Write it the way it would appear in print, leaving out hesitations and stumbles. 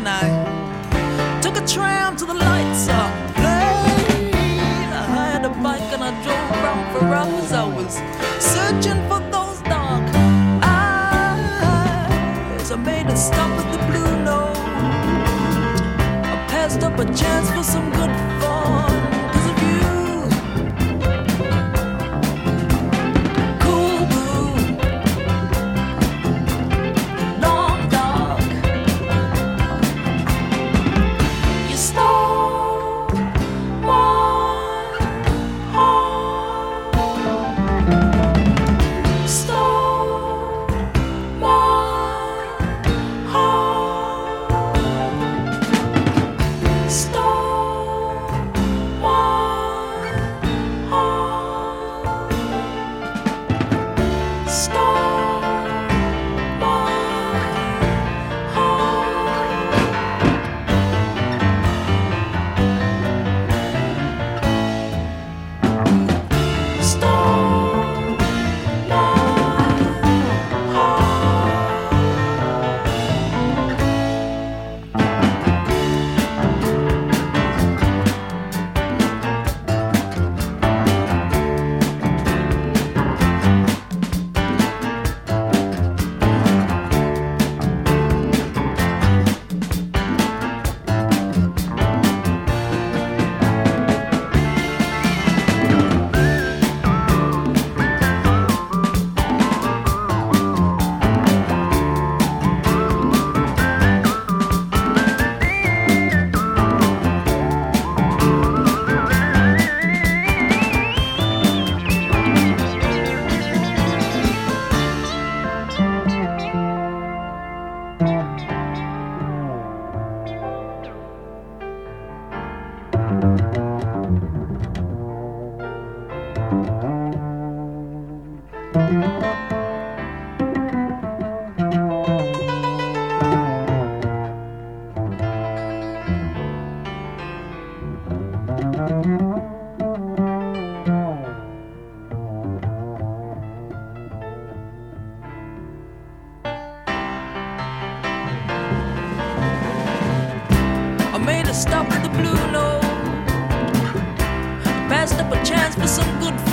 and I took a tram to the lights of plane. I hired a bike and I drove around for hours. I was searching for those dark eyes. I made a stop at the Blue Note. I passed up a chance for some good fun. 'Cause of you, cool blue, long dark. You stole my heart, stole my heart, stole my heart, stole my heart, stole my I made a stop at the Blue Note. Passed up a chance for some good